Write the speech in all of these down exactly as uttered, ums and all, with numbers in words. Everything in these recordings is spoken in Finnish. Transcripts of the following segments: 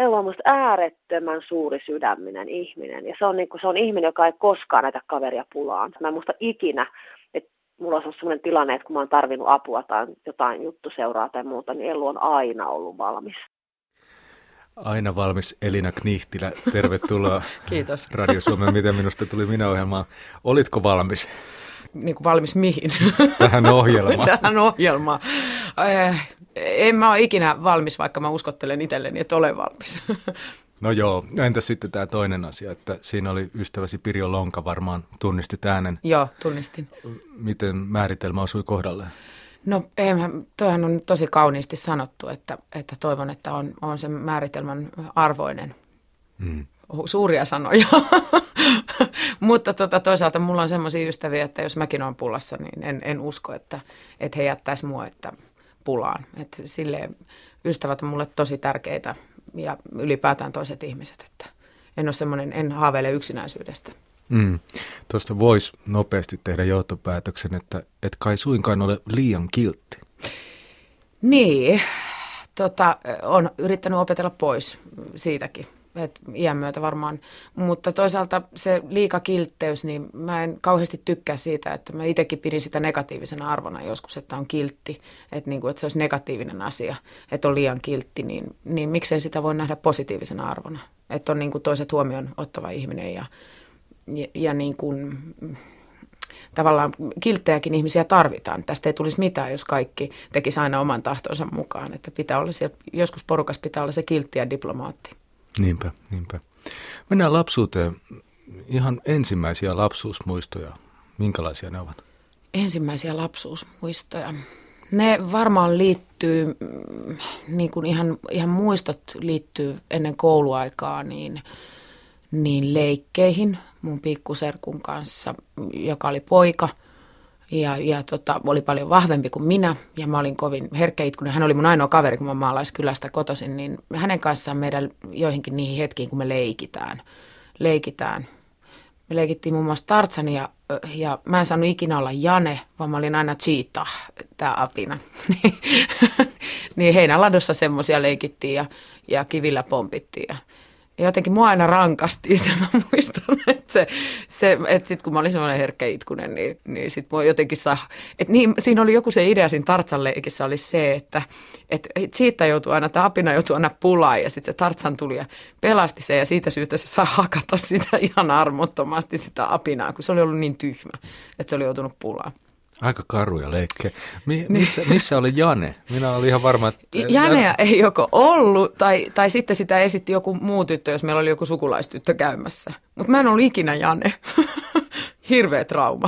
Ellu on musta äärettömän suuri sydäminen ihminen. Ja se on, niin kuin, se on ihminen, joka ei koskaan näitä kaveria pulaan. Mä en muista ikinä, että mulla on sellainen tilanne, että kun mä oon tarvinnut apua tai jotain juttuseuraa tai muuta, niin Ellu on aina ollut valmis. Aina valmis Elina Knihtilä. Tervetuloa. Kiitos. Radio Suomen Miten minusta tuli minä -ohjelmaan. Olitko valmis? Niin kuin valmis mihin? Tähän ohjelmaan. Tähän ohjelmaan. Äh, en mä ole ikinä valmis, vaikka mä uskottelen itselleni, että olen valmis. No joo, entäs sitten tämä toinen asia, että siinä oli ystäväsi Pirjo Lonka, varmaan tunnistit äänen. Joo, tunnistin. Miten määritelmä osui kohdalleen? No eihän, toihan on tosi kauniisti sanottu, että, että toivon, että on, on sen määritelmän arvoinen. Mm. Suuria sanoja, mutta tota, toisaalta mulla on semmoisia ystäviä, että jos mäkin olen pulassa, niin en, en usko, että, että he jättäisi mua että pulaan. Että silleen ystävät on mulle tosi tärkeitä ja ylipäätään toiset ihmiset, että en ole semmoinen, en haaveile yksinäisyydestä. Mm. Tuosta voisi nopeasti tehdä johtopäätöksen, että et kai suinkaan ole liian kiltti. Niin, tota, on yrittänyt opetella pois siitäkin. Et iän myötä varmaan, mutta toisaalta se liika kiltteys, niin mä en kauheasti tykkää siitä, että mä itsekin pidin sitä negatiivisena arvona joskus, että on kiltti, että, niin kuin, että se olisi negatiivinen asia, että on liian kiltti, niin, niin miksei sitä voi nähdä positiivisena arvona, että on niin kuin toiset huomioon ottava ihminen ja, ja, ja niin kuin, tavallaan kilttejäkin ihmisiä tarvitaan. Tästä ei tulisi mitään, jos kaikki tekisi aina oman tahtonsa mukaan, että pitää olla siellä, joskus porukas pitää olla se kiltti ja diplomaatti. Niinpä, niinpä. Mennään lapsuuteen. Ihan ensimmäisiä lapsuusmuistoja. Minkälaisia ne ovat? Ensimmäisiä lapsuusmuistoja. Ne varmaan liittyy, niin kuin ihan, ihan muistot liittyy ennen kouluaikaa, niin, niin leikkeihin mun pikkuserkun kanssa, joka oli poika. Ja, ja tota, oli paljon vahvempi kuin minä ja mä olin kovin herkkäitkunen. Hän oli mun ainoa kaveri, kun mä maalaiskylästä kotoisin, niin hänen kanssaan meidän joihinkin niihin hetkiin, kun me leikitään. leikitään. Me leikittiin muun muassa Tarzania ja mä en saanut ikinä olla Jane, vaan mä olin aina Cheetah, tää apina. Niin heinäladossa semmoisia leikittiin ja, ja kivillä pompittiin ja Ja jotenkin mua aina rankasti, sen mä muistan, että, se, se, että sit kun mä olin semmoinen herkkäitkunen, niin, niin sit mua jotenkin saa, että niin, siinä oli joku se idea siinä Tarzan leikissä oli se, että, että siitä joutui aina, tämä apina joutui aina pulaan ja sitten se Tarzan tuli ja pelasti sen ja siitä syystä se saa hakata sitä ihan armottomasti sitä apinaa, kun se oli ollut niin tyhmä, että se oli joutunut pulaan. Aika karuja leikkejä. Mi- missä, missä oli Jane? Minä olin ihan varma, että... Janea ei joko ollut, tai, tai sitten sitä esitti joku muu tyttö, jos meillä oli joku sukulaistyttö käymässä. Mutta mä en ollut ikinä Jane. Hirveä trauma.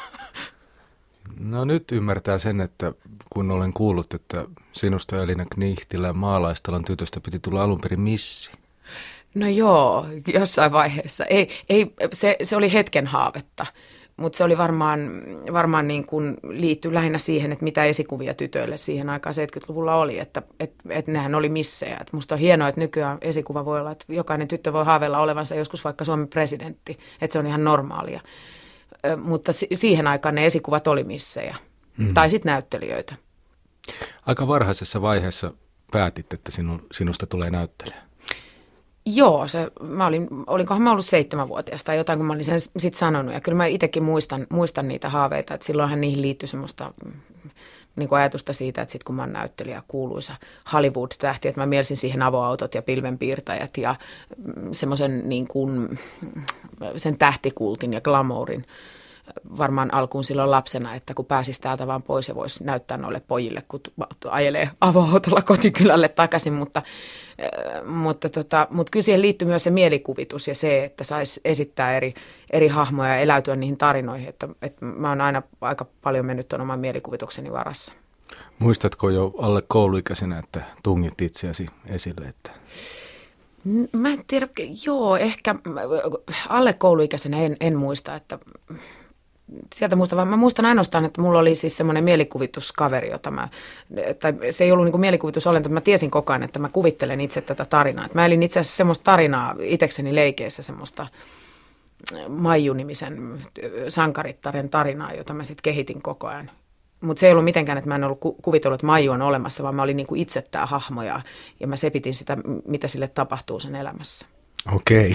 No nyt ymmärtää sen, että kun olen kuullut, että sinusta Elina Knihtilä maalaistalon tytöstä piti tulla alun perin missi. No joo, jossain vaiheessa. Ei, ei, se, se oli hetken haavetta. Mutta se oli varmaan, varmaan niin kuin liittyy lähinnä siihen, että mitä esikuvia tytöille siihen aikaan seitsemänkymmentäluvulla oli, että et, et nehän oli missejä. Et musta on hienoa, että nykyään esikuva voi olla, että jokainen tyttö voi haaveilla olevansa joskus vaikka Suomen presidentti, että se on ihan normaalia. Ö, mutta si- siihen aikaan ne esikuvat oli missejä, mm. tai sitten näyttelijöitä. Aika varhaisessa vaiheessa päätit, että sinu, sinusta tulee näyttelijä. Joo, se, mä olin, olinkohan mä ollut seitsemänvuotias tai jotain, kun mä olin sen sitten sanonut. Ja kyllä mä itsekin muistan, muistan niitä haaveita, että silloinhan niihin liittyi semmoista niin kuin ajatusta siitä, että sitten kun mä oon näyttelijä kuuluisa Hollywood-tähti, että mä mielsin siihen avoautot ja pilvenpiirtäjät ja semmoisen niin kuin sen tähtikultin ja glamourin. Varmaan alkuun silloin lapsena, että kun pääsisi täältä vaan pois ja voisi näyttää noille pojille, kun ajelee avoautolla kotikylälle takaisin, mutta, mutta, tota, mutta kyllä siihen liittyy myös se mielikuvitus ja se, että saisi esittää eri, eri hahmoja ja eläytyä niihin tarinoihin, että, että mä oon aina aika paljon mennyt tuon oman mielikuvitukseni varassa. Muistatko jo alle kouluikäisenä, että tungit itseäsi esille, että... Mä en tiedä, joo, ehkä alle kouluikäisenä en, en muista, että sieltä muistan, vaan mä muistan ainoastaan, että mulla oli siis semmoinen mielikuvituskaveri, jota mä, tai se ei ollut niin kuin mielikuvitus ollenkaan, että mä tiesin koko ajan, että mä kuvittelen itse tätä tarinaa. Että mä elin itse asiassa semmoista tarinaa itsekseni leikeissä, semmoista Maiju-nimisen sankarittaren tarinaa, jota mä sitten kehitin koko ajan. Mutta se ei ollut mitenkään, että mä en ollut ku- kuvitellut, että Maiju on olemassa, vaan mä olin niin kuin itse tämä hahmo ja, ja mä sepitin sitä, mitä sille tapahtuu sen elämässä. Okei.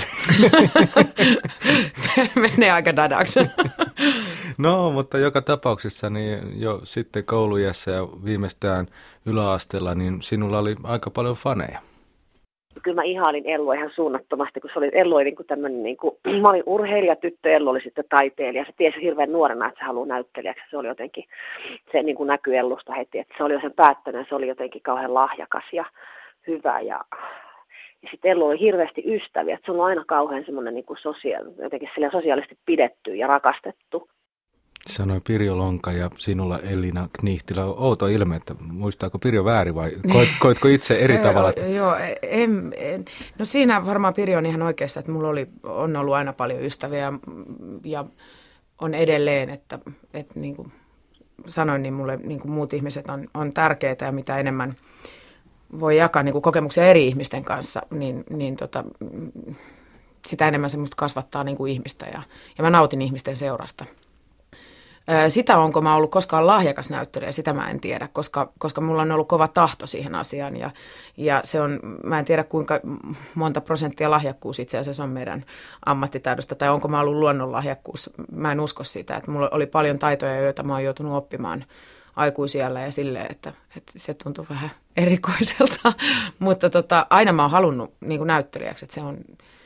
Menee aika dadaksi. No, mutta joka tapauksessa niin jo sitten kouluiässä ja viimeistään yläasteella, niin sinulla oli aika paljon faneja. Kyllä mä ihailin Ellua ihan suunnattomasti, kun se oli, Ellu oli niin kuin tämmöinen, niin kuin, mä olin urheilijatyttö, Ellu oli sitten taiteilija. Se tiesi hirveän nuorena, että se haluaa näyttelijäksi. Se oli jotenkin, se niin kuin näkyi Ellusta heti, että se oli jo sen päättänyt, se oli jotenkin kauhean lahjakas ja hyvä. Ja, ja sitten Ellu oli hirveästi ystäviä, että se on aina kauhean semmoinen niin kuin sosiaali, jotenkin sosiaalisesti pidetty ja rakastettu. Sanoi Pirjo Lonka ja sinulla Elina Knihtilä. Outo ilme, että muistaako Pirjo väärin vai koit, koitko itse eri tavalla? Joo, en, en. No siinä varmaan Pirjo on ihan oikeassa, että mulla oli, on ollut aina paljon ystäviä ja, ja on edelleen, että, että niin kuin sanoin, niin mulle niin kuin muut ihmiset on, on tärkeitä ja mitä enemmän voi jakaa niin kuin kokemuksia eri ihmisten kanssa, niin, niin tota, sitä enemmän se musta kasvattaa niin kuin ihmistä ja, ja mä nautin ihmisten seurasta. Sitä, onko mä ollut koskaan lahjakas näyttelijä, sitä mä en tiedä, koska, koska mulla on ollut kova tahto siihen asiaan ja, ja se on, mä en tiedä kuinka monta prosenttia lahjakkuus itse asiassa on meidän ammattitaidosta tai onko mä ollut luonnonlahjakkuus, mä en usko sitä, että mulla oli paljon taitoja, joita mä oon joutunut oppimaan aikuisiällä ja silleen, että, että se tuntuu vähän erikoiselta, mutta tota, aina mä oon halunnut niin kuin näyttelijäksi, että se on,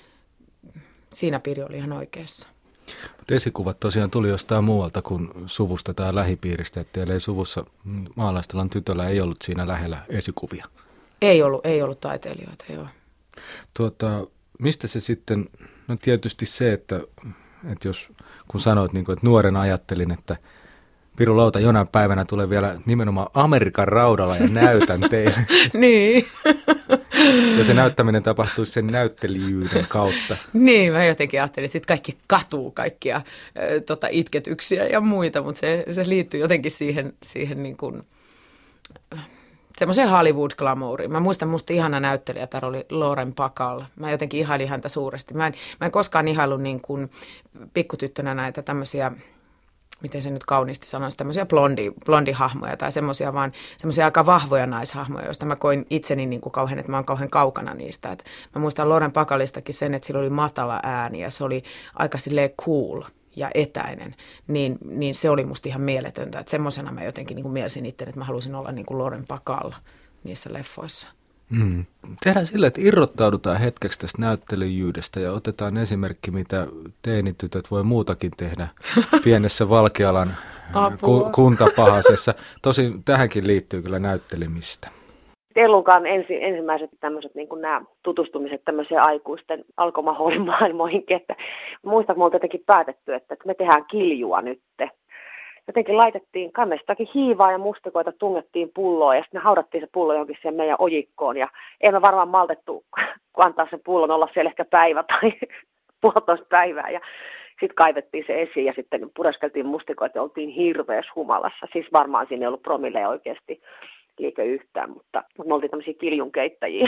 siinä Pirjo oli ihan oikeassa. Mutta esikuvat tosiaan tuli jostain muualta kuin suvusta tai lähipiiristä, että teillä ei suvussa Maalaistalan tytöllä ei ollut siinä lähellä esikuvia. Ei ollut, ei ollut taiteilijoita, joo. Tuota, mistä se sitten, no tietysti se, että, että jos kun sanoit, niin kuin, että nuorena ajattelin, että Piru Lauta jonain päivänä tulee vielä nimenomaan Amerikan raudalla ja näytän teille. Niin. Ja se näyttäminen tapahtuisi sen näyttelijyyden kautta. Niin, mä jotenkin ajattelin, että sitten kaikki katuu kaikkia äh, tota, itketyksiä ja muita, mutta se, se liittyy jotenkin siihen, siihen niin kuin, äh, semmoiseen Hollywood-glamouriin. Mä muistan, musta ihana näyttelijä, täällä oli Lauren Bacall. Mä jotenkin ihailin häntä suuresti. Mä en, mä en koskaan ihaillut niin kuin pikkutyttönä näitä tämmöisiä, miten se nyt kauniisti sanoisi, tämmöisiä blondi, blondihahmoja tai semmoisia vaan semmoisia aika vahvoja naishahmoja, joista mä koin itseni niin kuin kauhean, että mä oon kauhean kaukana niistä. Et mä muistan Lauren Bacallistakin sen, että sillä oli matala ääni ja se oli aika silleen cool ja etäinen, niin, niin se oli musta ihan mieletöntä. Että semmoisena mä jotenkin niin kuin mielsin itse, että mä halusin olla niin kuin Lauren Bacall niissä leffoissa. Mm. Tehdään sillä, että irrottaudutaan hetkeksi tästä näyttelijyydestä ja otetaan esimerkki, mitä teinitytöt voi muutakin tehdä pienessä Valkealan ku- kuntapahasessa. Tosin tähänkin liittyy kyllä näyttelemistä. Ellunkaan ensi, ensimmäiset tämmöiset niin kuin nämä tutustumiset tämmöiseen aikuisten alkomaholimaailmoihinkin, että muistan, että me oltiin jotenkin päätetty, että me tehdään kiljua nytte. Jotenkin laitettiin kannestakin hiivaa ja mustikoita, tungettiin pulloa ja sitten me haudattiin se pullo johonkin siihen meidän ojikkoon. Ja ei me varmaan maltettu antaa sen pullon olla siellä ehkä päivä tai puolitoista päivää. Ja sitten kaivettiin se esiin ja sitten pureskeltiin mustikoita ja oltiin hirveässä humalassa. Siis varmaan siinä ei ollut promille oikeasti liikä yhtään, mutta, mutta me oltiin tämmöisiä kiljunkeittäjiä.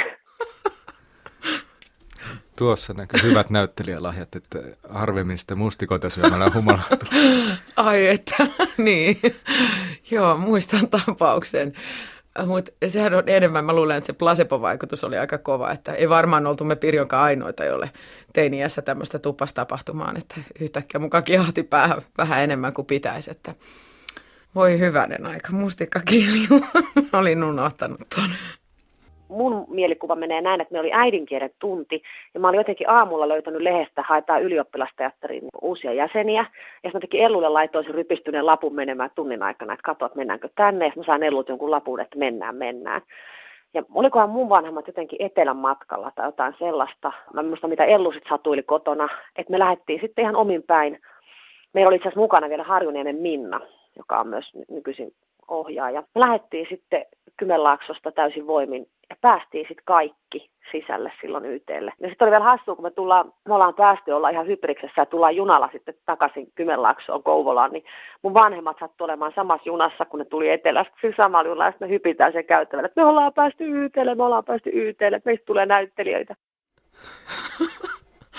Tuossa näkyy hyvät näyttelijälahjat, että harvemmin sitä mustikoita syömällä humalautuu. Ai että, niin. Joo, muistan tapauksen. Mutta sehän on enemmän, mä luulen, että se placebo-vaikutus oli aika kova, että ei varmaan oltu me Pirjonkaan ainoita, jolle teini-iässä tämmöistä tuppasi tapahtumaan, että yhtäkkiä mukaan kiahti päähän vähän enemmän kuin pitäisi, että voi hyvänen aika, mustikkakilju, olin unohtanut tuon. Mun mielikuva menee näin, että me oli äidinkielen tunti ja mä olin jotenkin aamulla löytänyt lehdestä, haetaan ylioppilasteatteriin uusia jäseniä. Ja mä jotenkin Ellulle laitoin sen rypistyneen lapun menemään tunnin aikana, että katso, että mennäänkö tänne. Ja mä sain Ellulta jonkun lapun, että mennään, mennään. Ja olikohan mun vanhemmat jotenkin etelän matkalla tai jotain sellaista. Mä en muista, mitä Ellu sitten satuili kotona, että me lähdettiin sitten ihan omin päin. Meillä oli itse asiassa mukana vielä Harjuniemen Minna, joka on myös nykyisin ohjaaja. Me lähdettiin sitten Kymenlaaksosta täysin voimin ja päästiin sitten kaikki sisälle silloin Y T:lle. Ja sitten oli vielä hassua, kun me, tullaan, me ollaan päästy olla ihan hybriksessä ja tullaan junalla sitten takaisin Kymenlaaksoon Kouvolaan, niin mun vanhemmat sattui olemaan samassa junassa, kun ne tuli etelästä sillä samalla junalla, ja sitten me hypitään sen käyttävällä, että me ollaan päästy Y T:lle, me ollaan päästy Y T:lle, meistä tulee näyttelijöitä.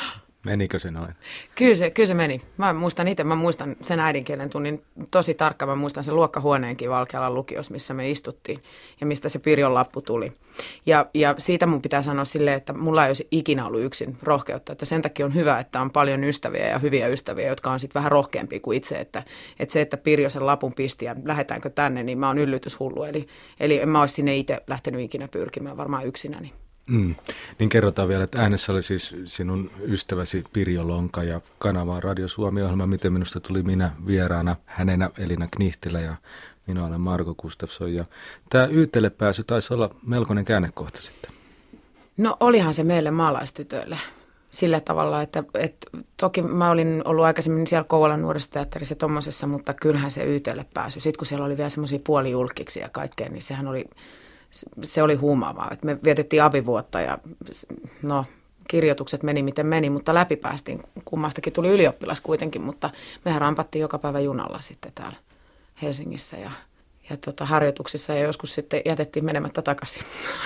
Menikö se noin? Kyllä se, kyllä se meni. Mä muistan itse, mä muistan sen äidinkielen tunnin tosi tarkkaan. Mä muistan sen luokkahuoneenkin Valkealan lukiossa, missä me istuttiin ja mistä se Pirjon lappu tuli. Ja, ja siitä mun pitää sanoa silleen, että mulla ei olisi ikinä ollut yksin rohkeutta. Että sen takia on hyvä, että on paljon ystäviä ja hyviä ystäviä, jotka on sitten vähän rohkeampia kuin itse. Että, että se, että Pirjo sen lapun pisti ja lähdetäänkö tänne, niin mä oon yllytyshullu. Eli, eli en mä olisi sinne itse lähtenyt ikinä pyrkimään varmaan yksinäni. Mm. Niin kerrotaan vielä, että äänessä oli siis sinun ystäväsi Pirjo Lonka ja kanava Radio Suomi-ohjelma, miten minusta tuli minä vieraana, hänenä Elina Knihtilä ja minä olen Marko Gustafsson. Ja tämä Y T:lle pääsy taisi olla melkoinen käännekohta sitten. No olihan se meille maalaistytöille sillä tavalla, että, että toki mä olin ollut aikaisemmin siellä Kouvolan nuorisoteatterissa ja tommosessa, mutta kyllähän se Y T:lle pääsy. Sitten kun siellä oli vielä semmoisia puolijulkiksi ja kaikkea, niin sehän oli... Se oli huumaavaa, että me vietettiin abivuotta ja no, kirjoitukset meni miten meni, mutta läpi päästiin. Kummastakin tuli ylioppilas kuitenkin, mutta mehän rampattiin joka päivä junalla sitten täällä Helsingissä ja, ja tota, harjoituksissa ja joskus sitten jätettiin menemättä takaisin.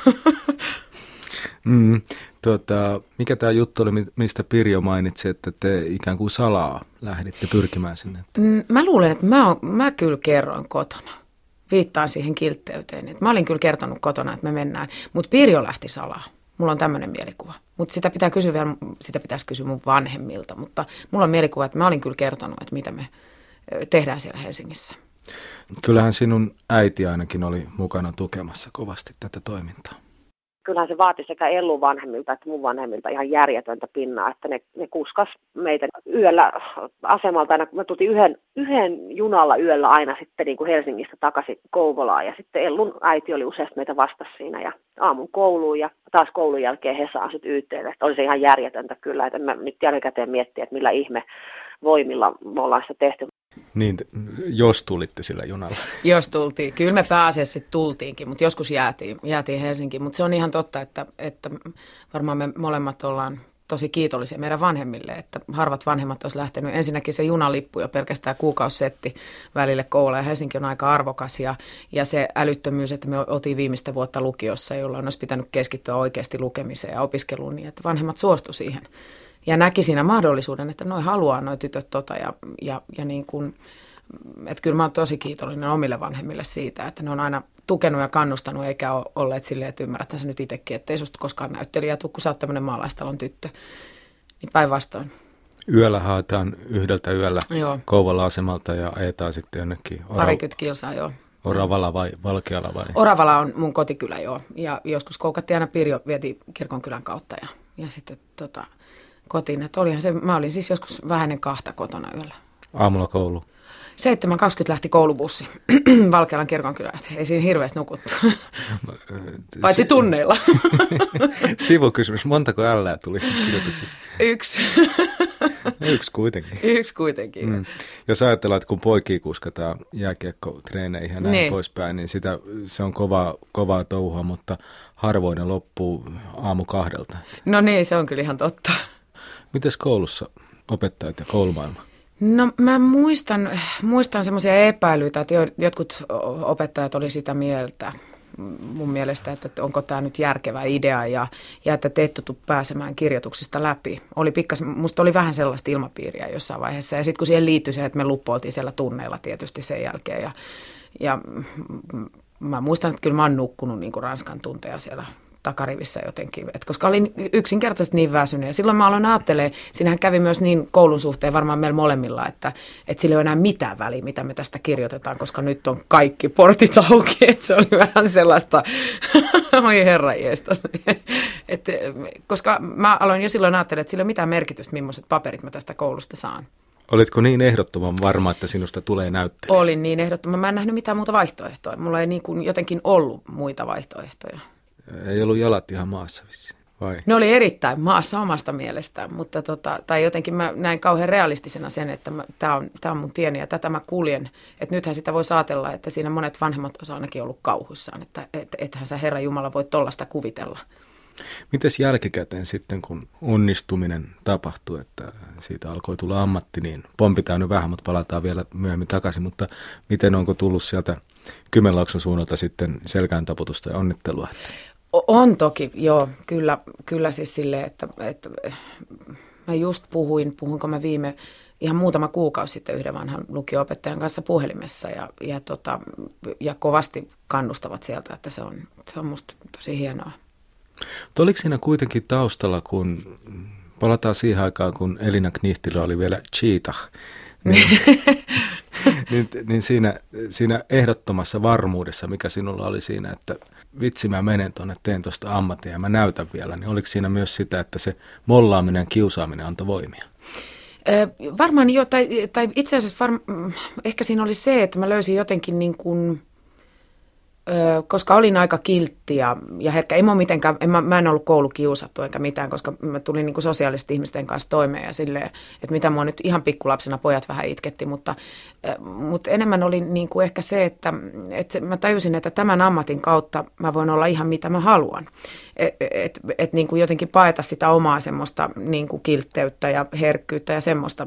Mm, tota, mikä tämä juttu oli, mistä Pirjo mainitsi, että te ikään kuin salaa lähditte pyrkimään sinne? Mm, mä luulen, että mä, on, mä kyllä kerroin kotona. Viittaan siihen kiltteyteen. Et mä olin kyllä kertonut kotona, että me mennään, mutta Pirjo lähti salaa. Mulla on tämmöinen mielikuva. Mutta sitä, pitää kysyä vielä, sitä pitäisi kysyä mun vanhemmilta, mutta mulla on mielikuva, että mä olin kyllä kertonut, että mitä me tehdään siellä Helsingissä. Kyllähän sinun äiti ainakin oli mukana tukemassa kovasti tätä toimintaa. Kyllähän se vaati sekä Ellun vanhemmilta että mun vanhemmilta ihan järjetöntä pinnaa, että ne, ne kuskas meitä yöllä asemalta aina, me tultiin yhden, yhden junalla yöllä aina sitten niin kuin Helsingistä takaisin Kouvolaan ja sitten Ellun äiti oli useasti meitä vastassa siinä ja aamun kouluun ja taas koulun jälkeen Hesaan sitten Y T:lle, että oli se ihan järjetöntä kyllä, että mä nyt jälkikäteen miettiä, että millä ihme voimilla me ollaan sitä tehty. Niin, jos tulitte sillä junalla. Jos tultiin. Kyllä me pääasiassa sitten tultiinkin, mutta joskus jäätiin, jäätiin Helsinkiin. Mutta se on ihan totta, että, että varmaan me molemmat ollaan tosi kiitollisia meidän vanhemmille, että harvat vanhemmat olisi lähtenyt. Ensinnäkin se junalippu jo pelkästään kuukausisetti välille Kouvola ja Helsinki on aika arvokas ja, ja se älyttömyys, että me oltiin viimeistä vuotta lukiossa, jolloin olisi pitänyt keskittyä oikeasti lukemiseen ja opiskeluun niin, että vanhemmat suostu siihen. Ja näki siinä mahdollisuuden, että noi haluaa noi tytöt tota ja, ja, ja niin kuin, että kyllä mä oon tosi kiitollinen omille vanhemmille siitä, että ne on aina tukenut ja kannustanut eikä ole olleet silleen, että ymmärräthän sä nyt itsekin, että ei susta koskaan näyttelijä tule, kun sä oot tämmöinen maalaistalon tyttö. Niin päinvastoin. Yöllä haetaan yhdeltä yöllä joo. Kouvola-asemalta ja ajetaan sitten jonnekin. Ora- Parikymmentä kilsaa, joo. Oravala vai Valkeala vai? Oravala on mun kotikylä, joo. Ja joskus koukattiin aina Pirjo, vietiin kirkonkylän kautta ja, ja sitten tota... kotiin, että olihan se, mä olin siis joskus vähäinen kahta kotona yöllä. Aamulla koulu? seitsemän kaksikymmentä lähti koulubussi Valkealan kirkonkylään, ei siinä hirveästi nukuttu, paitsi tunneilla. Sivukysymys, montako ällää tuli kirjoituksessa? Yksi. Yksi kuitenkin. Yksi kuitenkin. Mm. Jos ajatellaan, että kun poikia kuskataan jääkiekkotreeneihin ja näin niin poispäin, niin sitä, se on kovaa, kovaa touhua, mutta harvoin ne loppuu aamu kahdelta. No niin, se on kyllä ihan totta. Mites koulussa opettajat ja koulumaailma? No mä muistan, muistan semmoisia epäilyitä, että jotkut opettajat oli sitä mieltä mun mielestä, että onko tämä nyt järkevä idea ja, ja että te ette tule pääsemään kirjoituksista läpi. Oli pikkas, musta oli vähän sellaista ilmapiiriä jossain vaiheessa ja sitten kun siihen liittyi se, että me luppoiltiin siellä tunneilla tietysti sen jälkeen ja, ja mä muistan, että kyllä mä oon nukkunut niin kuin Ranskan tunteja siellä takarivissä jotenkin, et koska olin yksinkertaisesti niin väsynyt. Ja silloin mä aloin ajattelemaan, siinähän kävi myös niin koulun suhteen varmaan meillä molemmilla, että, että sillä ei ole enää mitään väliä, mitä me tästä kirjoitetaan, koska nyt on kaikki portit auki, että se oli vähän sellaista, oi herranjestas. Koska mä aloin jo silloin ajattelemaan, että sillä ei ole mitään merkitystä, millaiset paperit mä tästä koulusta saan. Olitko niin ehdottoman varma, että sinusta tulee näyttelijä? Olin niin ehdottoman. Mä en nähnyt mitään muuta vaihtoehtoa. Mulla ei niin kuin jotenkin ollut muita vaihtoehtoja. Ei ollut jalat ihan maassa vissiin, vai? Ne oli erittäin maassa omasta mielestään, mutta tota, tai jotenkin mä näin kauhean realistisena sen, että tämä on, tää on mun tieni ja tätä mä kuljen. Että nythän sitä voi ajatella, että siinä monet vanhemmat on ainakin ollut kauhuissaan, että et, ethän sä Herra Jumala voi tollaista kuvitella. Mites jälkikäteen sitten, kun onnistuminen tapahtui, että siitä alkoi tulla ammatti, niin pompitaan nyt vähän, mutta palataan vielä myöhemmin takaisin, mutta miten onko tullut sieltä Kymenlaakson suunnalta sitten selkään taputusta ja onnittelua? On toki, joo, kyllä, kyllä siis silleen, että, että mä just puhuin, puhuinko mä viime, ihan muutama kuukausi sitten yhden vanhan lukio-opettajan kanssa puhelimessa ja, ja, tota, ja kovasti kannustavat sieltä, että se on, se on musta tosi hienoa. Mutta oliko siinä kuitenkin taustalla, kun palataan siihen aikaan, kun Elina Knihtilä oli vielä cheetah, niin, niin, niin siinä, siinä ehdottomassa varmuudessa, mikä sinulla oli siinä, että vitsi mä menen tuonne, teen tuosta ammattia ja mä näytän vielä, niin oliko siinä myös sitä, että se mollaaminen ja kiusaaminen antoi voimia? Ö, varmaan jo, tai, tai itse asiassa varm, ehkä siinä oli se, että mä löysin jotenkin niin kuin, ö, koska olin aika kiltti ja, ja herkkä, ei mä mitenkään, en, mä, mä en ollut koulukiusattu eikä mitään, koska mä tulin niin kuin sosiaalisesti ihmisten kanssa toimeen ja silleen, että mitä mua nyt ihan pikkulapsena pojat vähän itketti, mutta, ö, mutta enemmän oli niin kuin ehkä se, että, että mä tajusin, että tämän ammatin kautta mä voin olla ihan mitä mä haluan. Että et, et niin kuin jotenkin paeta sitä omaa semmoista niin kuin kiltteyttä ja herkkyyttä ja semmoista,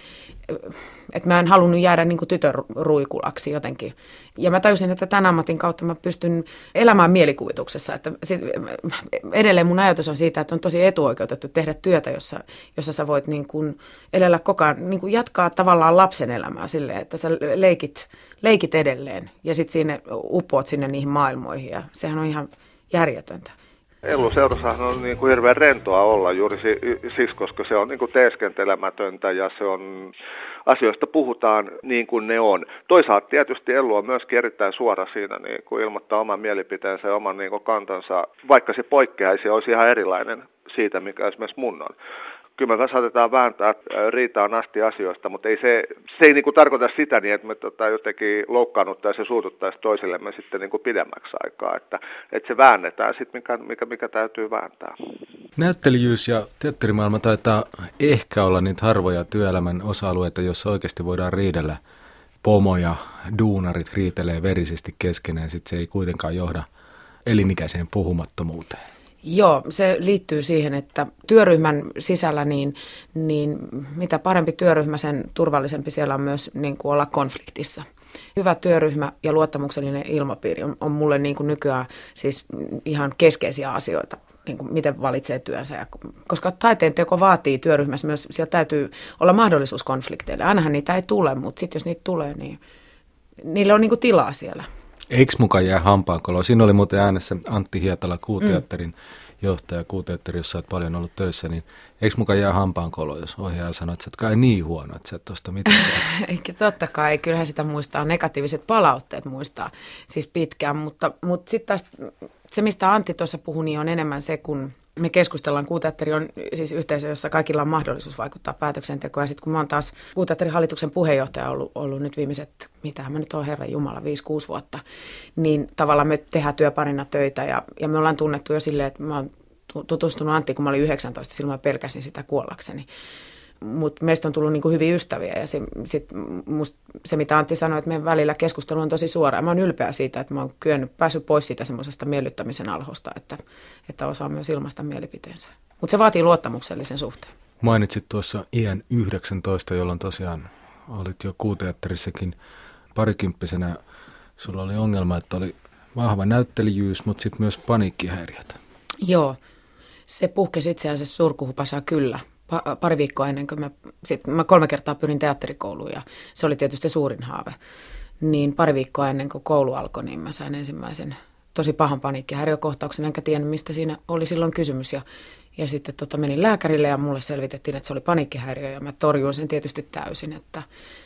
että mä en halunnut jäädä niin kuin tytön ruikulaksi jotenkin. Ja mä tajusin, että tämän ammatin kautta mä pystyn elämään mielikuvituksessa. Että sit, edelleen mun ajatus on siitä, että on tosi etuoikeutettu tehdä työtä, jossa, jossa sä voit niin kuin elellä koko ajan, niin kuin jatkaa tavallaan lapsen elämää silleen, että sä leikit, leikit edelleen ja sitten siinä uppoat sinne niihin maailmoihin ja sehän on ihan järjetöntä. Ellu-seurassahan on niin kuin hirveän rentoa olla juuri siksi, koska se on niin kuin teeskentelemätöntä ja se on, asioista puhutaan niin kuin ne on. Toisaalta tietysti Ellu on myöskin erittäin suora siinä, niin kuin ilmoittaa oman mielipiteensä ja oman niin kuin kantansa, vaikka se poikkeaisi ja olisi ihan erilainen siitä, mikä esimerkiksi mun on. Kyllä me saatetaan vääntää riitaan asti asioista, mutta ei se, se ei niin kuin tarkoita sitä niin, että me tota, jotenkin loukkaannuttaisiin ja suututtaisiin toisillemme sitten niin kuin pidemmäksi aikaa, että, että se väännetään sitten, mikä, mikä, mikä täytyy vääntää. Näyttelijyys ja teatterimaailma taitaa ehkä olla niitä harvoja työelämän osa-alueita, joissa oikeasti voidaan riidellä. Pomo ja duunarit riitelee verisesti keskenään, sitten se ei kuitenkaan johda elinikäiseen puhumattomuuteen. Joo, se liittyy siihen, että työryhmän sisällä niin, niin mitä parempi työryhmä, sen turvallisempi siellä on myös niin kuin olla konfliktissa. Hyvä työryhmä ja luottamuksellinen ilmapiiri on, on mulle niin kuin nykyään siis ihan keskeisiä asioita, niin kuin miten valitsee työnsä. Ja, koska taiteen teko vaatii työryhmässä myös, siellä täytyy olla mahdollisuus konflikteille. Ainahan niitä ei tule, mutta sitten jos niitä tulee, niin niille on niin kuin tilaa siellä. Eikö mukaan jää hampaankoloa? Siinä oli muuten äänessä Antti Hietala, Kuuteatterin mm. johtaja, Kuuteatteri, jossa olet paljon ollut töissä, niin eikö mukaan jää hampaankoloa, jos ohjaaja sanoo, että sä et kai niin huono, että sä et tosta mitään? Eikä totta kai, kyllähän sitä muistaa, negatiiviset palautteet muistaa siis pitkään, mutta, mutta sitten taas se, mistä Antti tuossa puhui, niin on enemmän se, kun me keskustellaan. Kuuteatteri on siis yhteisö, jossa kaikilla on mahdollisuus vaikuttaa päätöksentekoon. Ja sitten kun mä oon taas Kuuteatterin hallituksen puheenjohtaja ollut, ollut nyt viimeiset, mitähän mä nyt oon, herran jumala, viisi kuusi vuotta, niin tavallaan me tehdään työparina töitä ja, ja me ollaan tunnettu jo silleen, että mä oon tutustunut Anttiin, kun mä olin yhdeksäntoista, silloin mä pelkäsin sitä kuollakseni. Mutta meistä on tullut niinku hyviä ystäviä ja se, sit must, se, mitä Antti sanoi, että meidän välillä keskustelu on tosi suora. Ja mä oon ylpeä siitä, että mä oon kyennyt, päässyt pois siitä semmoisesta miellyttämisen alhosta, että, että osaa myös ilmaista mielipiteensä. Mutta se vaatii luottamuksellisen suhteen. Mainitsit tuossa iän yhdeksäntoista, jolloin tosiaan olit jo Kuuteatterissakin parikymppisenä. Sulla oli ongelma, että oli vahva näyttelijyys, mutta sitten myös paniikkihäiriötä. Joo, se puhkesi itse asiassa surkuhupasaa kyllä. Pari viikkoa ennen kuin mä, sit, mä kolme kertaa pyrin teatterikouluun ja se oli tietysti se suurin haave. Niin pari viikkoa ennen kuin koulu alkoi, niin mä sain ensimmäisen tosi pahan paniikkihäiriökohtauksen, enkä tiennyt mistä siinä oli silloin kysymys. Ja, ja sitten tota, menin lääkärille ja mulle selvitettiin, että se oli paniikkihäiriö ja mä torjuin sen tietysti täysin, että,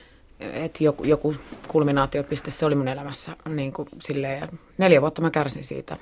että joku, joku kulminaatiopiste se oli mun elämässä. Niin kuin silleen, ja neljä vuotta mä kärsin siitä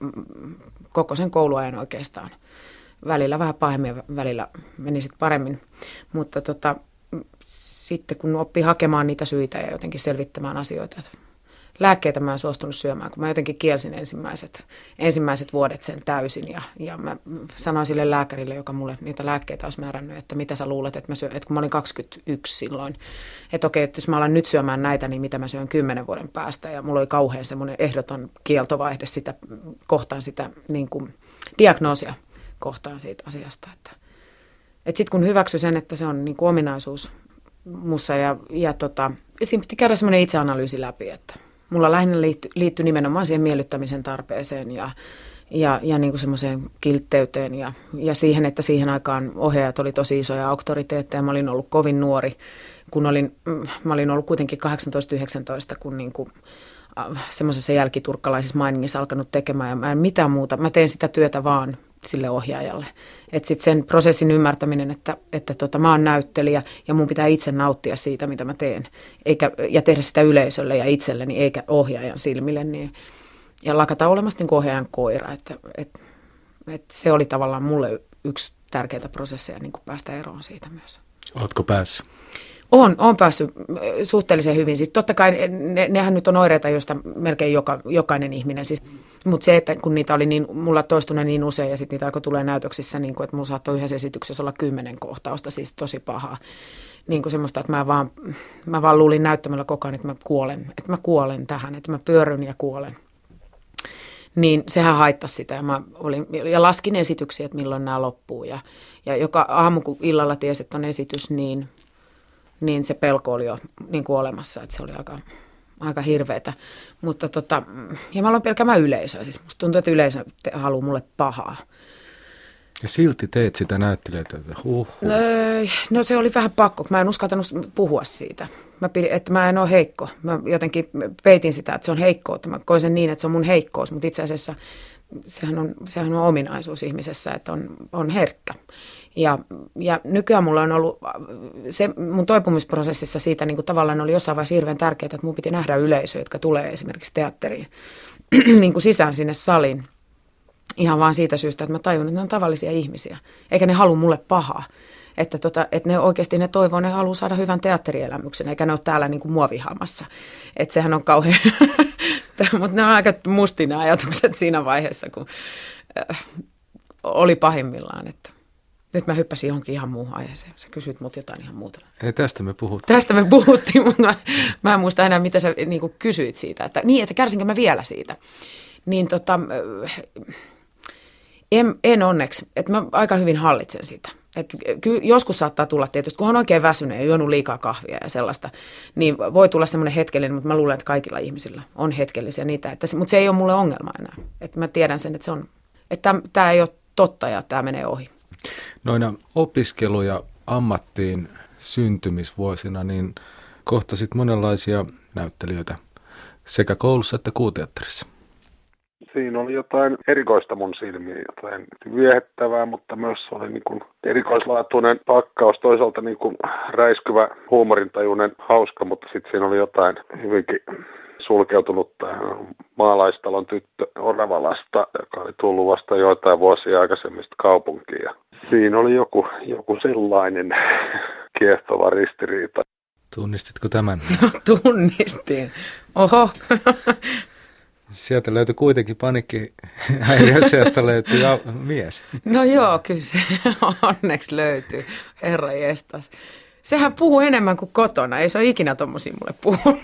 koko sen kouluajan oikeastaan. Välillä vähän pahemmin ja välillä meni sitten paremmin, mutta tota, sitten kun oppii hakemaan niitä syitä ja jotenkin selvittämään asioita. Lääkkeitä mä en suostunut syömään, kun mä jotenkin kielsin ensimmäiset, ensimmäiset vuodet sen täysin ja, ja mä sanoin sille lääkärille, joka mulle niitä lääkkeitä olisi määrännyt, että mitä sä luulet, että, mä syön, että kun mä olin kaksikymmentäyksi silloin, että okei, että jos mä alan nyt syömään näitä, niin mitä mä syön kymmenen vuoden päästä ja mulla oli kauhean semmoinen ehdoton kieltovaihde sitä, kohtaan sitä niin kuin diagnoosia. Kohtaan siitä asiasta. Että, että sitten kun hyväksy sen, että se on niin kuin ominaisuus mussa ja, ja tota, siinä piti käydä semmoinen itseanalyysi läpi, että mulla lähinnä liittyi, liittyi nimenomaan siihen miellyttämisen tarpeeseen ja, ja, ja niin kuin semmoiseen kiltteyteen ja, ja siihen, että siihen aikaan ohjaajat oli tosi isoja auktoriteetteja. Mä olin ollut kovin nuori, kun olin, mä olin ollut kuitenkin kahdeksantoista yhdeksäntoista, kun niin kuin semmoisessa jälkiturkkalaisessa mainingissa alkanut tekemään ja mä en mitään muuta. Mä teen sitä työtä vaan sille ohjaajalle. Että sitten sen prosessin ymmärtäminen, että, että tota, mä oon näyttelijä ja mun pitää itse nauttia siitä, mitä mä teen. Eikä, ja tehdä sitä yleisölle ja itselleni, eikä ohjaajan silmille. Niin, ja lakata olemasta niin kuin ohjaajan koira. Että, et, et se oli tavallaan mulle yksi tärkeitä prosesseja niin kuin päästä eroon siitä myös. Ootko päässyt? On, on päässyt suhteellisen hyvin. Siis totta kai ne, nehän nyt on oireita, joista melkein joka, jokainen ihminen. Siis, mutta se, että kun niitä oli niin, mulla toistunut niin usein ja sitten niitä alkoi tulee näytöksissä, niin kuin, että mulla saattoi yhdessä esityksessä olla kymmenen kohtausta, siis tosi pahaa. Niin kuin semmoista, että mä vaan, mä vaan luulin näyttämällä koko ajan, että mä kuolen, että mä kuolen tähän, että mä pyörryn ja kuolen. Niin sehän haittasi sitä ja, mä olin, ja laskin esityksiä, että milloin nämä loppuu. Ja, ja joka aamu, kun illalla tiesi, että on esitys, niin... niin se pelko oli jo niin kuin olemassa, että se oli aika, aika hirveätä. Mutta tota, ja mä aloin pelkäämään yleisöä, siis musta tuntuu, että yleisö haluaa mulle pahaa. Ja silti teet sitä näyttelijöitä, huh, huh. No, no se oli vähän pakko, mä en uskaltanut puhua siitä. Mä pidin, että mä en ole heikko. Mä jotenkin peitin sitä, että se on heikkoutta. Mä koin sen niin, että se on mun heikkous, mutta itse asiassa sehän on, sehän on ominaisuus ihmisessä, että on, on herkkä. Ja, ja nykyään mulla on ollut, se mun toipumisprosessissa siitä niin kuin tavallaan oli jossain vaiheessa hirveän tärkeää, että mun piti nähdä yleisö, jotka tulee esimerkiksi teatteriin niin kuin sisään sinne saliin. Ihan vaan siitä syystä, että mä tajun, että ne on tavallisia ihmisiä, eikä ne halua mulle pahaa. Että, tota, että ne oikeasti ne toivoo, ne haluaa saada hyvän teatterielämyksen, eikä ne ole täällä niin kuin muovihamassa. Että sehän on kauhean, mutta ne on aika mustia ne ajatukset siinä vaiheessa, kun äh, oli pahimmillaan, että nyt mä hyppäsin johonkin ihan muuhun aiheeseen. Sä kysyt mut jotain ihan muuta. Ei, tästä me puhuttiin. Tästä me puhuttiin, mutta mä, mä en muista enää, mitä sä niin kuin kysyit siitä. Että, niin, että kärsinkö mä vielä siitä. Niin tota, en, en onneksi, että mä aika hyvin hallitsen sitä. Et joskus saattaa tulla tietysti, kun on oikein väsynyt ja juonut liikaa kahvia ja sellaista, niin voi tulla semmoinen hetkellinen, mutta mä luulen, että kaikilla ihmisillä on hetkellisiä niitä. Että, mutta se ei ole mulle ongelma enää. Että mä tiedän sen, että se on, että tämä ei ole totta ja tämä menee ohi. Noina opiskelu- ja ammattiin syntymisvuosina, niin kohtasit monenlaisia näyttelijöitä sekä koulussa että kuuteatterissa. Siinä oli jotain erikoista mun silmiin, jotain viehättävää, mutta myös oli niin kuin erikoislaatuinen pakkaus, toisaalta niin kuin räiskyvä, huumorintajuinen, hauska, mutta sitten siinä oli jotain hyvinkin sulkeutunutta maalaistalon tyttö Oravalasta, joka oli tullut vasta joitain vuosia aikaisemmista kaupunkiin. Ja siinä oli joku, joku sellainen kiehtova ristiriita. Tunnistitko tämän? No tunnistin. Oho. Sieltä löytyi kuitenkin paniikkihäiriöseasta löytyi mies. No joo, kyllä se onneksi löytyy. Herra jestas. Sehän puhuu enemmän kuin kotona. Ei se ole ikinä tommosia mulle puhunut.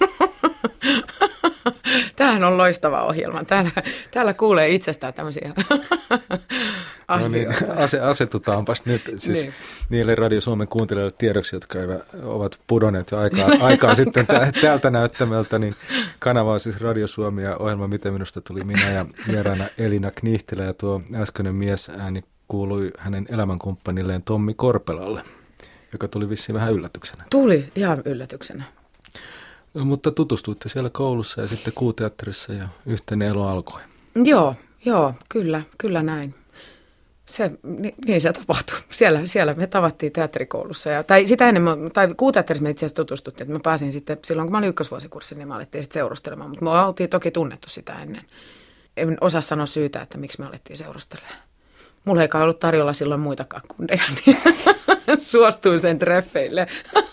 Tämähän on loistava ohjelma. Täällä, täällä kuulee itsestään tämmöisiä asioita. No niin, asetutaanpas nyt siis niin. Niille Radio Suomen kuuntelijoille tiedoksi, jotka ovat pudonneet jo aikaa, aikaa sitten täältä näyttämältä, niin kanava on siis Radio Suomi ja ohjelma Miten minusta tuli minä ja vieraana Elina Knihtilä ja tuo äskeinen miesääni kuului hänen elämänkumppanilleen Tommi Korpelalle, joka tuli vissiin vähän yllätyksenä. Tuli ihan yllätyksenä. Mutta tutustuitte siellä koulussa ja sitten kuuteatterissa ja yhteinen elo alkoi. Joo, joo, kyllä, kyllä näin. Se, niin, niin se tapahtui. Siellä, siellä me tavattiin teatterikoulussa. Ja, tai sitä ennen, tai kuuteatterissa me itse asiassa tutustuttiin, että mä pääsin sitten, silloin kun mä olin ykkösvuosikurssilla, niin me alettiin sitten seurustelemaan. Mutta me oltiin toki tunnettu sitä ennen. En osaa sanoa syytä, että miksi me alettiin seurustelemaan. Mulla ei kai ollut tarjolla silloin muitakaan kundeja, niin suostuin sen treffeille.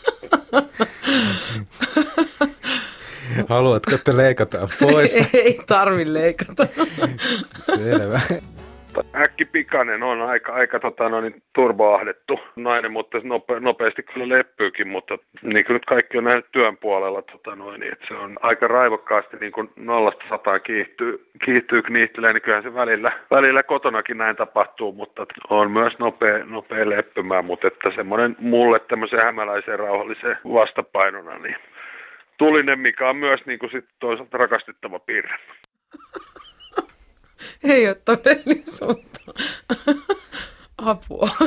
Haluatko, että leikataan pois? Ei tarvitse leikata. Selvä. Äkkipikainen on aika, aika tota, no, niin, turboahdettu nainen, mutta nope, nopeasti kyllä leppyykin, mutta niin kuin nyt kaikki on nähnyt työn puolella, tota, no, niin, että se on aika raivokkaasti niin kuin nollasta sataan kiihtyy, kiihtyy kniihtilee, niin kyllähän se välillä, välillä kotonakin näin tapahtuu, mutta on myös nopea, nopea leppymään, mutta että semmoinen mulle tämmöiseen hämäläiseen rauhalliseen vastapainona, niin tulinen, mikä on myös niin kuin sit toisaalta rakastettava piirre. ei ole todellisuutta. Apua.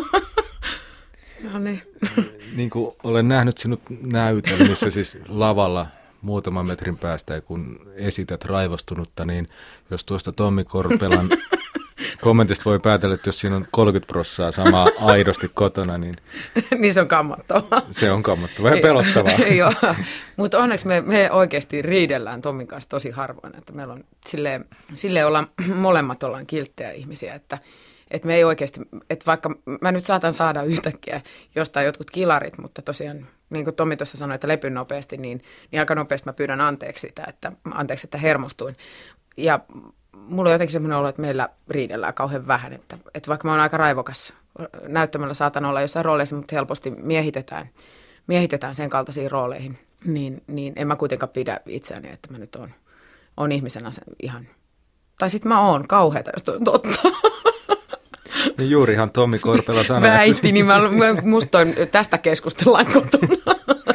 No niin. Niin kuin olen nähnyt sinut näytelmissä siis lavalla muutaman metrin päästä, kun esität raivostunutta, niin jos tuosta Tommi Korpelan kommentista voi päätellä, että jos siinä on kolmekymmentä prosenttia samaa aidosti kotona, niin... niin se on kammottavaa. Se on kammottavaa ja pelottavaa. Joo, mutta onneksi me, me oikeasti riidellään Tommin kanssa tosi harvoin, että meillä on silleen, silleen ollaan, molemmat ollaan kilttejä ihmisiä, että että me ei oikeasti, että vaikka mä nyt saatan saada yhtäkkiä jostain jotkut kilarit, mutta tosiaan, niin kuin Tommi tuossa sanoi, että lepyn nopeasti, niin, niin aika nopeasti mä pyydän anteeksi sitä, että anteeksi, että hermostuin. Ja mulla on jotenkin semmoinen olo, että meillä riidellään kauhean vähän, että, että vaikka mä oon aika raivokas näyttämällä, saatan olla jossain rooleissa, mutta helposti miehitetään, miehitetään sen kaltaisiin rooleihin, niin, niin en mä kuitenkaan pidä itseäni, että mä nyt oon, oon ihmisenä ihan, tai sit mä oon kauheata, jos toi on totta. Niin juurihan Tommi Korpela sanoi. Väitti, että... niin mä, musta on, tästä keskustellaan kotona.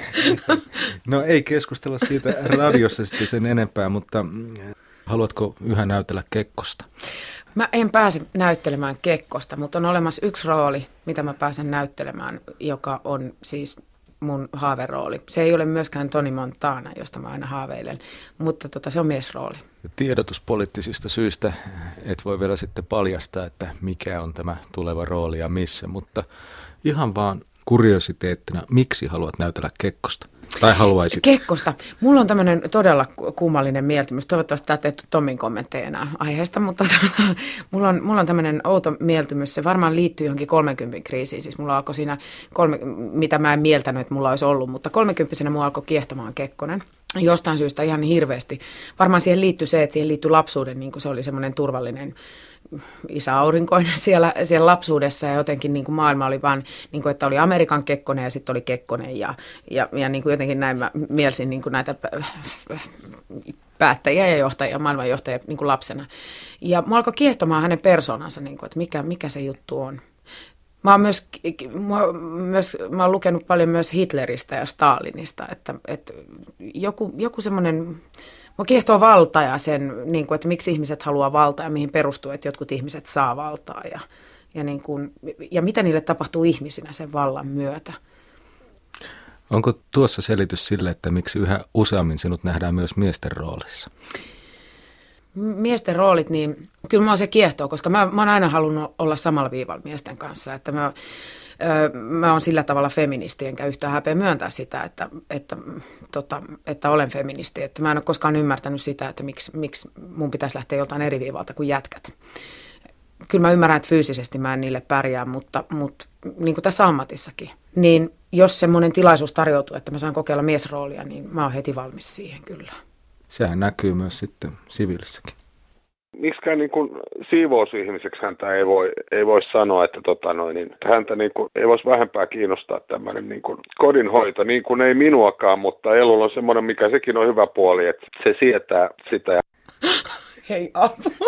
No ei keskustella siitä radiossa sitten sen enempää, mutta haluatko yhä näytellä Kekkosta? Mä en pääse näyttelemään Kekkosta, mutta on olemassa yksi rooli, mitä mä pääsen näyttelemään, joka on siis mun haaverooli. Se ei ole myöskään Tony Montana, josta mä aina haaveilen, mutta tota, se on miesrooli. Tiedotuspoliittisista syistä et voi vielä sitten paljastaa, että mikä on tämä tuleva rooli ja missä, mutta ihan vaan kuriositeettina, miksi haluat näytellä Kekkosta? Tai haluaisit? Kekkosta. Mulla on tämmöinen todella kummallinen mieltymys. Toivottavasti tämä teet Tommin kommentteja enää aiheesta, mutta mulla on, mulla on tämmöinen outo mieltymys. Se varmaan liittyy johonkin kolmenkympin kriisiin. Siis mulla alkoi siinä, kolme, mitä mä en mieltänyt, että mulla olisi ollut, mutta kolmekymppisenä mulla alkoi kiehtomaan Kekkonen. Jostain syystä ihan hirveästi. Varmaan siihen liittyi se, että siihen liittyi lapsuuden, niin kuin se oli semmoinen turvallinen isä aurinkoinen siellä, siellä lapsuudessa ja jotenkin niin kuin maailma oli vaan, niin kuin, että oli Amerikan Kekkonen ja sitten oli Kekkonen ja, ja, ja niin kuin jotenkin näin mä mielsin niin kuin näitä päättäjiä ja johtajia, maailmanjohtajia niin kuin lapsena. Ja mua alkoi kiehtomaan hänen persoonansa, niin kuin, että mikä, mikä se juttu on. Mä oon, myös, mä, myös, mä oon lukenut paljon myös Hitleristä ja Stalinista, että, että joku, joku semmoinen... Mua kiehtoo valta ja sen, niin kuin, että miksi ihmiset haluaa valtaa ja mihin perustuu, että jotkut ihmiset saa valtaa ja, ja, niin kuin, ja mitä niille tapahtuu ihmisinä sen vallan myötä. Onko tuossa selitys sille, että miksi yhä useammin sinut nähdään myös miesten roolissa? Miesten roolit, niin kyllä mua se kiehtoo, koska mä, mä oon aina halunnut olla samalla viivalla miesten kanssa, että mä... Mä oon sillä tavalla feministi, enkä yhtään häpeä myöntää sitä, että, että, tota, että olen feministi. Että mä en ole koskaan ymmärtänyt sitä, että miksi, miksi mun pitäisi lähteä joltain eri viivalta kuin jätkät. Kyllä mä ymmärrän, että fyysisesti mä en niille pärjää, mutta, mutta niin kuin tässä ammatissakin. Niin jos semmoinen tilaisuus tarjoutuu, että mä saan kokeilla miesroolia, niin mä oon heti valmis siihen kyllä. Sehän näkyy myös sitten siviilissäkin. Miksikään niin kuin siivousihmiseksi häntä ei voi, ei voi sanoa, että, tota noin, niin, että häntä niin kuin, ei voisi vähempää kiinnostaa tämmöinen niin kuin kodinhoito, niin kuin ei minuakaan, mutta Elulla on semmoinen, mikä sekin on hyvä puoli, että se sietää sitä. Hei apua.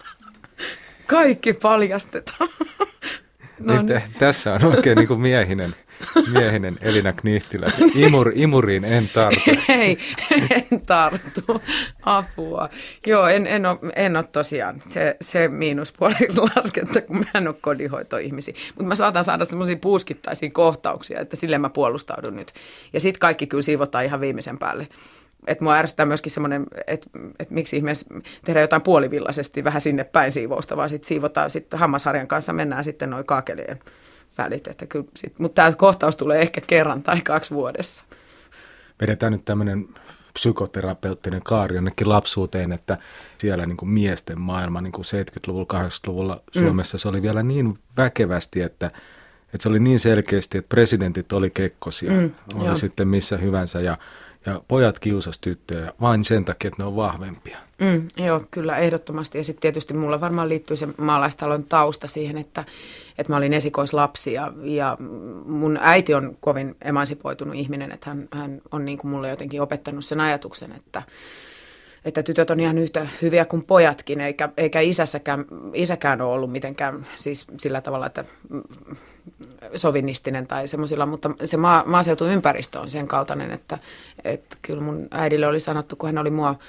Kaikki paljastetaan. No niin, t- tässä on oikein niin kuin miehinen, miehinen Elina Knihtilä. Imur, imuriin en tartu. Ei, en tartu. Apua. Joo, en, en, ole, en ole tosiaan se, se miinuspuoli lasketta, kun mä en ole kodinhoitoihmisiä. Mutta mä saatan saada semmoisia puuskittaisia kohtauksia, että silleen mä puolustaudun nyt. Ja sitten kaikki kyllä siivotaan ihan viimeisen päälle. Että mua ärsyttää myöskin semmoinen, että, että miksi ihmeessä tehdään jotain puolivillaisesti vähän sinne päin siivousta, vaan sitten siivotaan, sitten hammasharjan kanssa mennään sitten noin kaakelien välit. Että kyllä sit, mutta tämä kohtaus tulee ehkä kerran tai kaksi vuodessa. Vedetään nyt tämmöinen psykoterapeuttinen kaari jonnekin lapsuuteen, että siellä niin kuin miesten maailma niin kuin seitsemänkymmentäluvulla, kahdeksankymmentäluvulla Suomessa mm. se oli vielä niin väkevästi, että, että se oli niin selkeästi, että presidentit oli kekkosia, mm, oli joo. sitten missä hyvänsä ja Ja pojat kiusas tyttöjä vain sen takia, että ne on vahvempia. Mm, joo, kyllä ehdottomasti. Ja sitten tietysti mulla varmaan liittyy se maalaistalon tausta siihen, että, että mä olin esikoislapsi. Ja, ja mun äiti on kovin emansipoitunut ihminen, että hän, hän on niin kuin mulle jotenkin opettanut sen ajatuksen, että, että tytöt on ihan yhtä hyviä kuin pojatkin, eikä, eikä isäkään, isäkään ole ollut mitenkään siis sillä tavalla, että sovinnistinen tai semmoisilla, mutta se maa, maaseutuympäristö on sen kaltainen, että, että kyllä mun äidille oli sanottu, kun hän oli mua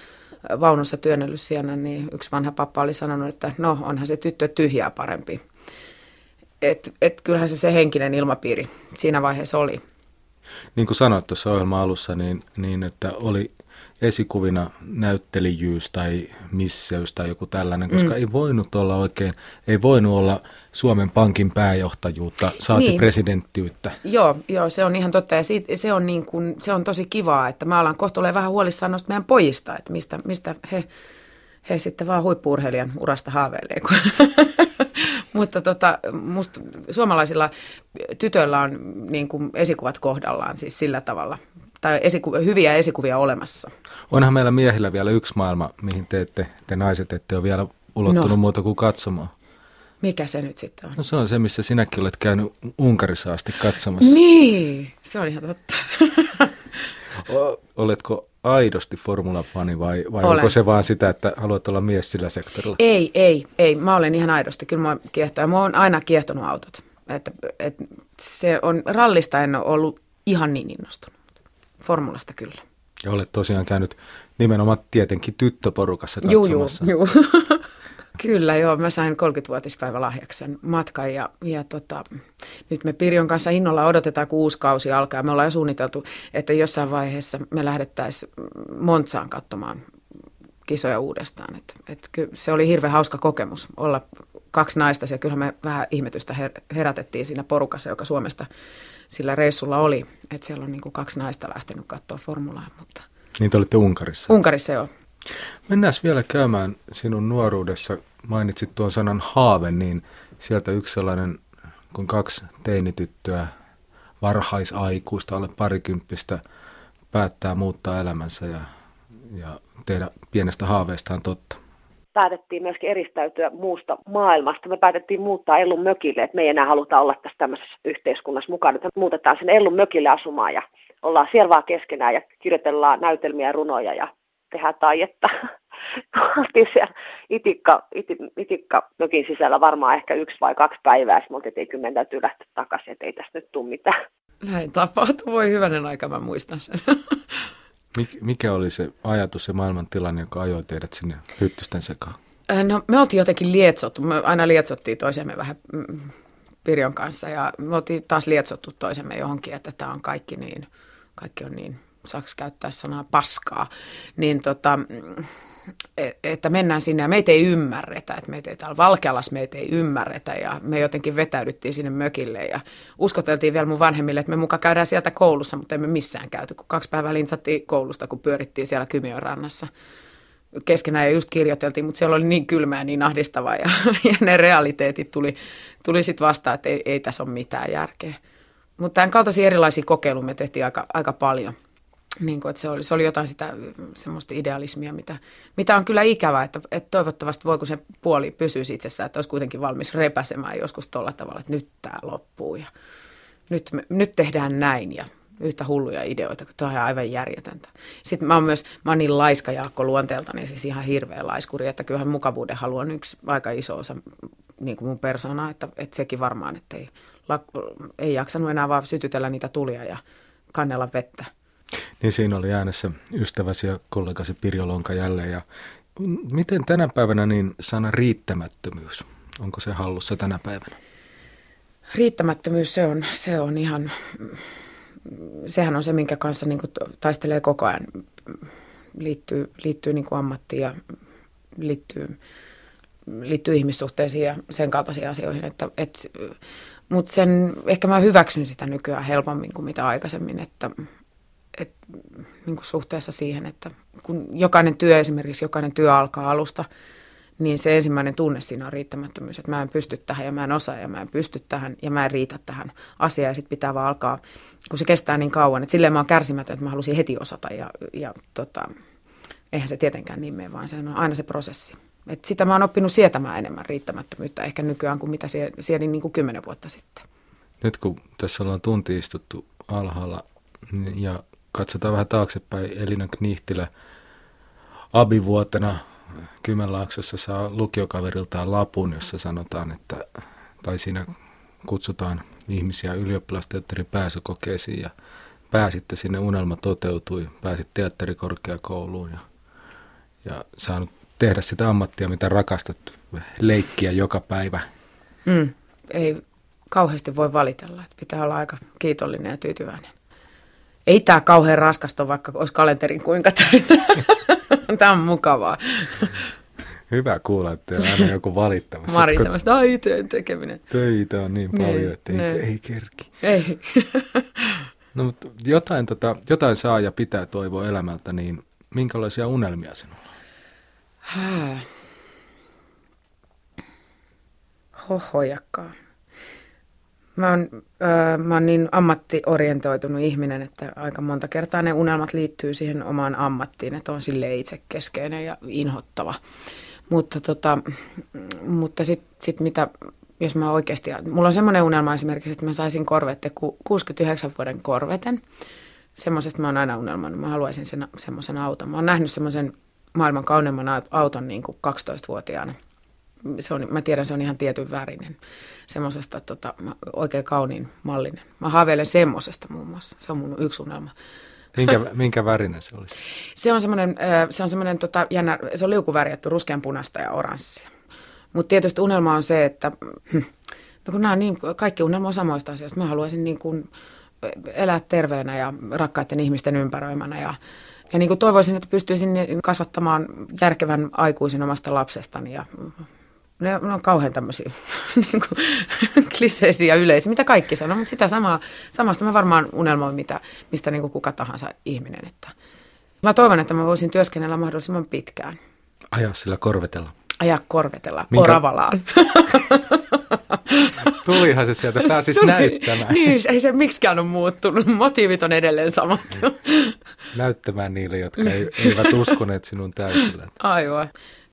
vaunussa työnnellyt sienä, niin yksi vanha pappa oli sanonut, että no onhan se tyttö tyhjää parempi. Että et kyllähän se se henkinen ilmapiiri siinä vaiheessa oli. Niin kuin sanoit tuossa ohjelman alussa, niin, niin että oli esikuvina näyttelijyys tai misseys tai joku tällainen, koska mm. ei voinut olla oikein, ei voinut olla Suomen Pankin pääjohtajuutta, saati niin. presidenttiyttä. Joo, joo, se on ihan totta ja siitä, se, on niin kuin, se on tosi kivaa, että mä alan kohta olemaan vähän huolissaan noista meidän pojista, että mistä, mistä he, he sitten vaan huippu-urheilijan urasta haaveilee. Mutta tota, musta suomalaisilla tytöillä on niin kuin esikuvat kohdallaan siis sillä tavalla, tai esiku- hyviä esikuvia olemassa. Onhan meillä miehillä vielä yksi maailma, mihin te, ette, te naiset ette ole vielä ulottunut no. muuta kuin katsomaan. Mikä se nyt sitten on? No se on se, missä sinäkin olet käynyt Unkarissa asti katsomassa. Niin, se on ihan totta. o- oletko aidosti formulafani vai, vai onko se vaan sitä, että haluat olla mies sillä sektorilla? Ei, ei, ei. Mä olen ihan aidosti. Kyllä mua kiehtoo. Ja mua on aina kiehtonut autot. Että, et se on, rallista en ole ollut ihan niin innostunut. Formulasta kyllä. Ja olet tosiaan käynyt nimenomaan tietenkin tyttöporukassa katsomassa. Juu, juu. Kyllä joo, mä sain kolmekymmenvuotispäivä lahjaksen matkan ja, ja tota, nyt me Pirjon kanssa innolla odotetaan, kun uusi kausi alkaa. Me ollaan jo suunniteltu, että jossain vaiheessa me lähdettäisiin Montsaan katsomaan kisoja uudestaan. Et, et se oli hirveän hauska kokemus olla kaksi naista. Ja kyllä me vähän ihmetystä herätettiin siinä porukassa, joka Suomesta sillä reissulla oli. Että siellä on niin kuin kaksi naista lähtenyt katsoa formulaa. Mutta niin te olitte Unkarissa? Unkarissa joo. Mennään vielä käymään sinun nuoruudessa. Mainitsit tuon sanan haave, niin sieltä yksi sellainen, kun kaksi teinityttöä, varhaisaikuista, alle parikymppistä, päättää muuttaa elämänsä ja, ja tehdä pienestä haaveestaan totta. Päätettiin myöskin eristäytyä muusta maailmasta. Me päätettiin muuttaa Ellun mökille, että me ei enää haluta olla tässä tämmöisessä yhteiskunnassa mukana. Me muutetaan sinne Ellun mökille asumaan ja ollaan siellä vaan keskenään ja kirjoitellaan näytelmiä ja runoja ja tehdään taidetta. Oltiin siellä itikka, iti, itikka mökin sisällä varmaan ehkä yksi vai kaksi päivää, sitten me oltiin, että kyllä täytyy lähteä takaisin, että ei tässä nyt tule mitään. Näin tapahtui, voi hyvänen aika, mä muistan sen. Mik, mikä oli se ajatus ja maailmantilanne, joka ajoi teidät sinne hyttysten sekaan? No me oltiin jotenkin lietsottu, me aina lietsottiin toisemme vähän Pirjon kanssa ja me oltiin taas lietsottu toisemme johonkin, että tämä on kaikki niin, kaikki on niin, saako käyttää sanaa paskaa, niin tota, että mennään sinne ja meitä ei ymmärretä, että meitä ei täällä Valkealassa meitä ei ymmärretä ja me jotenkin vetäydyttiin sinne mökille ja uskoteltiin vielä mun vanhemmille, että me muka käydään sieltä koulussa, mutta emme missään käyty, kun kaksi päivää lintsattiin koulusta, kun pyörittiin siellä Kymiön rannassa keskenään ja just kirjoiteltiin, mutta siellä oli niin kylmää ja niin ahdistavaa ja, ja ne realiteetit tuli, tuli sitten vastaan, että ei, ei tässä ole mitään järkeä. Mutta tämän kaltaisia erilaisia kokeiluja me tehtiin aika, aika paljon. Niin kuin, että se, oli, se oli jotain sitä semmoista idealismia, mitä, mitä on kyllä ikävää, että, että toivottavasti voiko se puoli pysyisi itsessään, että olisi kuitenkin valmis repäsemään joskus tuolla tavalla, että nyt tämä loppuu ja nyt, me, nyt tehdään näin ja yhtä hulluja ideoita, kun tuo on aivan järjetöntä. Sitten mä oon myös, mä oon niin laiska Jaakko luonteeltani, niin siis ihan hirveä laiskuri, että kyllähän mukavuuden halu on yksi aika iso osa niin kuin mun persoonaa, että, että sekin varmaan, että ei, ei jaksanut enää vaan sytytellä niitä tulia ja kannella vettä. Niin siinä oli äänessä ystäväsi ja kollegasi Pirjo Lonka jälleen. Ja miten tänä päivänä niin sana riittämättömyys, onko se hallussa tänä päivänä? Riittämättömyys, se on, se on ihan, sehän on se, minkä kanssa niin kuin taistelee koko ajan, liittyy, liittyy niin kuin ammattiin ja liittyy, liittyy ihmissuhteisiin ja sen kaltaisiin asioihin. Että, et, mutta sen, ehkä mä hyväksyn sitä nykyään helpommin kuin mitä aikaisemmin, että Et, niin kuin suhteessa siihen, että kun jokainen työ, esimerkiksi jokainen työ alkaa alusta, niin se ensimmäinen tunne siinä on riittämättömyys, että mä en pysty tähän ja mä en osaa ja mä en pysty tähän ja mä en riitä tähän asiaan ja sitten pitää vaan alkaa, kun se kestää niin kauan, että silleen mä oon kärsimätön, että mä halusin heti osata ja, ja tota, eihän se tietenkään niin mene, vaan se on aina se prosessi. Et sitä mä oon oppinut sietämään enemmän riittämättömyyttä ehkä nykyään kuin mitä siedin niin kuin kymmenen vuotta sitten. Nyt kun tässä ollaan tunti istuttu alhaalla ja katsotaan vähän taaksepäin, Elina Knihtilä abivuotena Kymenlaaksossa saa lukiokaveriltaan lapun, jossa sanotaan, että, tai siinä kutsutaan ihmisiä ylioppilasteatterin pääsykokeisiin ja pääsitte sinne, unelma toteutui, pääsit teatterikorkeakouluun ja, ja saanut tehdä sitä ammattia, mitä rakastat, leikkiä joka päivä. Mm, ei kauheasti voi valitella, että pitää olla aika kiitollinen ja tyytyväinen. Ei tämä kauhean raskasta, vaikka olisi kalenterin kuinka täynnä. Tämä on mukavaa. Hyvä kuulla, että on aina joku valittamassa. Mari semmoista, ai teen tekeminen. Töitä on niin paljon, ne, että ei, ei kerki. Ei. No, mutta jotain, tota, jotain saa ja pitää toivoa elämältä, niin minkälaisia unelmia sinulla on? Hää. Hohojakkaa. Mä oon, äh, mä oon niin ammattiorientoitunut ihminen, että aika monta kertaa ne unelmat liittyy siihen omaan ammattiin, että on silleen itsekeskeinen ja inhottava. Mutta, tota, mutta sitten sit mitä, jos mä oikeasti, mulla on semmoinen unelma esimerkiksi, että mä saisin korvette, kuusikymmentäyhdeksän vuoden korveten. Semmoisesta mä oon aina unelmannut, mä haluaisin sen, semmoisen auton. Mä oon nähnyt semmoisen maailman kauneimman auton niin kuin kaksitoistavuotiaana. Se on, mä tiedän, se on ihan tietyn värinen, semmoisesta tota, oikein kauniin mallinen. Mä haaveilen semmoisesta muun muassa, se on mun yksi unelma. Minkä, minkä värinen se olisi? Se on semmoinen, se on semmoinen tota, jännä, se on liukuvärjätty ruskeanpunaista ja oranssia. Mutta tietysti unelma on se, että no kun nämä on niin, kaikki unelma on samoista asioista. Mä haluaisin niin kuin elää terveenä ja rakkaiden ihmisten ympäröimänä ja Ja niin kuin toivoisin, että pystyisin kasvattamaan järkevän aikuisen omasta lapsestani. Ja ne on kauhean tämmöisiä niin kuin kliseisiä yleisiä, mitä kaikki sanoo, mutta sitä samaa, samasta mä varmaan unelmoin, mitä, mistä niin kuin kuka tahansa ihminen. Että mä toivon, että mä voisin työskennellä mahdollisimman pitkään. Ajaa sillä korvetella. Ajaa korvetella, Minkä... oravalaan. Tulihan se sieltä, pääsis Tuli. näyttämään. Niin, ei se miksikään ole muuttunut. Motiivit on edelleen samat. Näyttämään niille, jotka ei, eivät uskoneet sinun täysillä. Aivan.